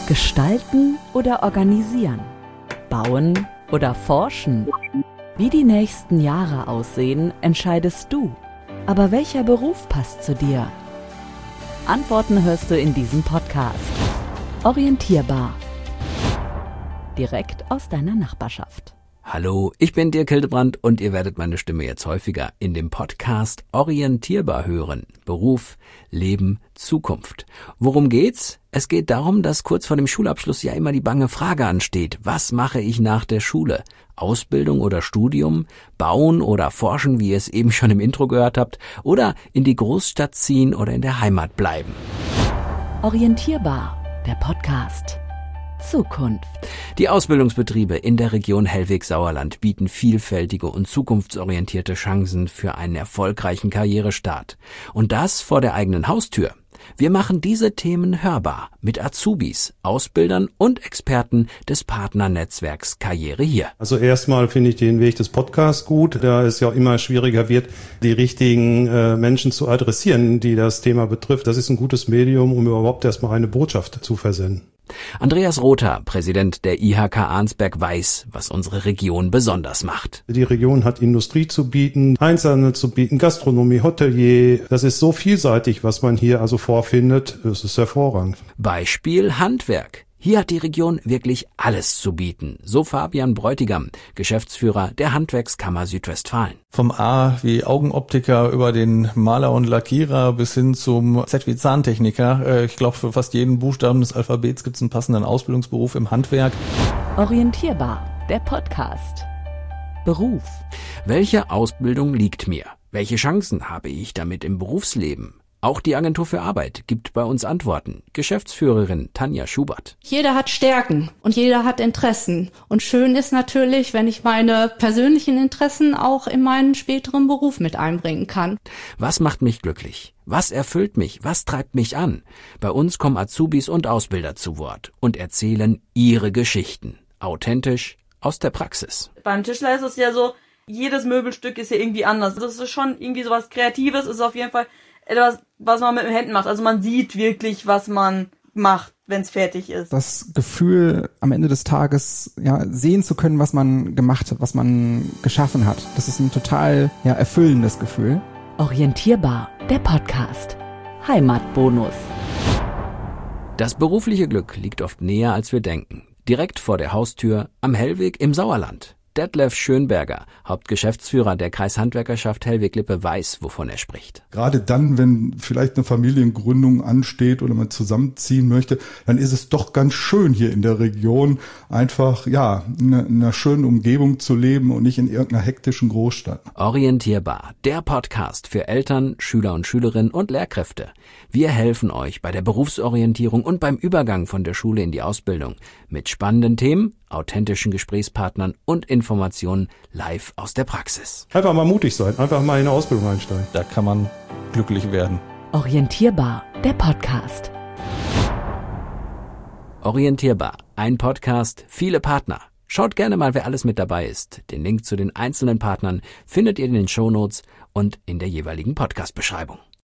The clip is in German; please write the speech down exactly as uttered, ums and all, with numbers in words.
Gestalten oder organisieren? Bauen oder forschen? Wie die nächsten Jahre aussehen, entscheidest du. Aber welcher Beruf passt zu dir? Antworten hörst du in diesem Podcast. Orientierbar. Direkt aus deiner Nachbarschaft. Hallo, ich bin Dirk Hildebrandt und ihr werdet meine Stimme jetzt häufiger in dem Podcast Orientierbar hören. Beruf, Leben, Zukunft. Worum geht's? Es geht darum, dass kurz vor dem Schulabschluss ja immer die bange Frage ansteht: Was mache ich nach der Schule? Ausbildung oder Studium? Bauen oder forschen, wie ihr es eben schon im Intro gehört habt? Oder in die Großstadt ziehen oder in der Heimat bleiben? Orientierbar, der Podcast. Zukunft. Die Ausbildungsbetriebe in der Region Hellwig-Sauerland bieten vielfältige und zukunftsorientierte Chancen für einen erfolgreichen Karrierestart. Und das vor der eigenen Haustür. Wir machen diese Themen hörbar mit Azubis, Ausbildern und Experten des Partnernetzwerks Karriere hier. Also erstmal finde ich den Weg des Podcasts gut, da es ja auch immer schwieriger wird, die richtigen äh, Menschen zu adressieren, die das Thema betrifft. Das ist ein gutes Medium, um überhaupt erstmal eine Botschaft zu versenden. Andreas Rother, Präsident der I H K Arnsberg, weiß, was unsere Region besonders macht. Die Region hat Industrie zu bieten, Einzelhandel zu bieten, Gastronomie, Hotelier. Das ist so vielseitig, was man hier also vorfindet. Das ist hervorragend. Beispiel Handwerk. Hier hat die Region wirklich alles zu bieten. So Fabian Bräutigam, Geschäftsführer der Handwerkskammer Südwestfalen. Vom A wie Augenoptiker über den Maler und Lackierer bis hin zum Z wie Zahntechniker. Ich glaube, für fast jeden Buchstaben des Alphabets gibt es einen passenden Ausbildungsberuf im Handwerk. Orientierbar, der Podcast. Beruf. Welche Ausbildung liegt mir? Welche Chancen habe ich damit im Berufsleben? Auch die Agentur für Arbeit gibt bei uns Antworten. Geschäftsführerin Tanja Schubert. Jeder hat Stärken und jeder hat Interessen. Und schön ist natürlich, wenn ich meine persönlichen Interessen auch in meinen späteren Beruf mit einbringen kann. Was macht mich glücklich? Was erfüllt mich? Was treibt mich an? Bei uns kommen Azubis und Ausbilder zu Wort und erzählen ihre Geschichten. Authentisch aus der Praxis. Beim Tischler ist es ja so, jedes Möbelstück ist ja irgendwie anders. Das ist schon irgendwie sowas Kreatives, ist auf jeden Fall etwas, was man mit den Händen macht. Also man sieht wirklich, was man macht, wenn es fertig ist. Das Gefühl, am Ende des Tages ja sehen zu können, was man gemacht hat, was man geschaffen hat. Das ist ein total ja, erfüllendes Gefühl. Orientierbar, der Podcast. Heimatbonus. Das berufliche Glück liegt oft näher, als wir denken. Direkt vor der Haustür am Hellwig im Sauerland. Detlef Schönberger, Hauptgeschäftsführer der Kreishandwerkerschaft Hellwig-Lippe, weiß, wovon er spricht. Gerade dann, wenn vielleicht eine Familiengründung ansteht oder man zusammenziehen möchte, dann ist es doch ganz schön hier in der Region einfach, ja, in einer schönen Umgebung zu leben und nicht in irgendeiner hektischen Großstadt. Orientierbar, der Podcast für Eltern, Schüler und Schülerinnen und Lehrkräfte. Wir helfen euch bei der Berufsorientierung und beim Übergang von der Schule in die Ausbildung mit spannenden Themen, authentischen Gesprächspartnern und Informationen live aus der Praxis. Einfach mal mutig sein, einfach mal in eine Ausbildung einsteigen. Da kann man glücklich werden. Orientierbar, der Podcast. Orientierbar, ein Podcast, viele Partner. Schaut gerne mal, wer alles mit dabei ist. Den Link zu den einzelnen Partnern findet ihr in den Shownotes und in der jeweiligen Podcast-Beschreibung.